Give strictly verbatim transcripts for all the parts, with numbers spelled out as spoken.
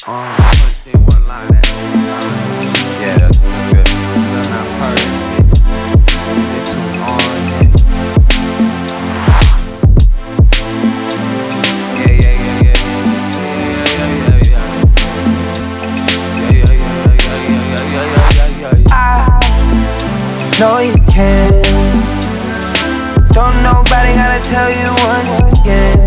Um, first thing, one line that. Yeah, that's that's good. That's not perfect. Is it too on? Yeah, yeah, yeah, yeah, yeah, yeah, yeah, yeah, yeah, yeah, yeah, yeah, yeah, yeah. I know you can. Don't nobody gotta tell you once again.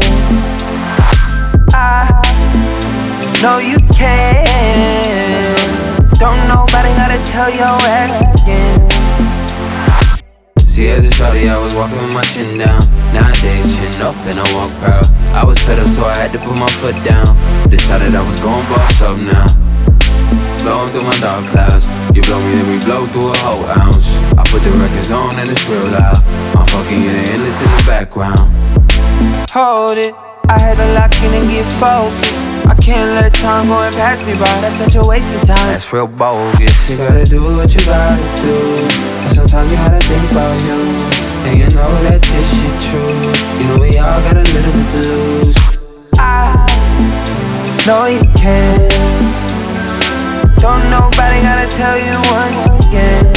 I know you can. Don't nobody gotta tell your ass again. See, as a shorty, I was walking with my chin down. Nowadays, chin up and I walk proud. I was fed up, so I had to put my foot down. Decided I was going boss up now. Blowing through my dark clouds. You blow me, then we blow through a whole ounce. I put the records on and it's real loud. I'm fucking you and endless in the background. Hold it, I had to lock in and get focused. I can't let time go and pass me by. That's such a waste of time. That's real bogus. You gotta do what you gotta do, and sometimes you gotta think about you. And you know that this shit true. You know we all got a little bit to lose. I know you can. Don't nobody gotta tell you once again.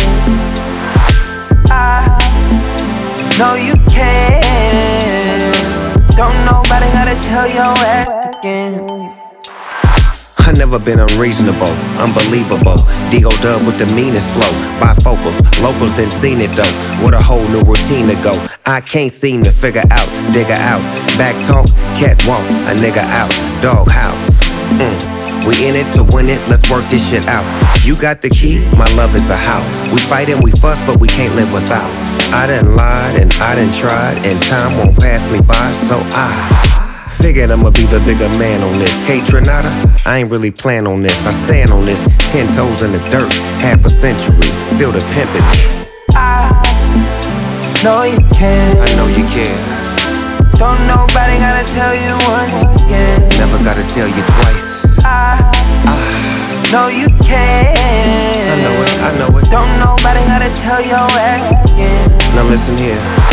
I know you can. Don't nobody gotta tell your ass again. I never been unreasonable, unbelievable. D O Dub with the meanest flow. Bifocals, locals didn't seen it though. What a whole new routine to go. I can't seem to figure out, digger out. Back talk, catwalk, a nigga out. Doghouse. Mm. We in it to win it, let's work this shit out. You got the key, my love is a house. We fight and we fuss, but we can't live without. I done lied and I done tried, and time won't pass me by, so I figured I'ma be the bigger man on this. K Trinata, I ain't really plan on this. I stand on this, ten toes in the dirt, half a century, feel the pimpin'. I know you can. I know you can. Don't nobody gotta tell you once again. Never gotta tell you twice. I, I know you can. I know it, I know it. Don't nobody gotta tell your ass again. Now listen here.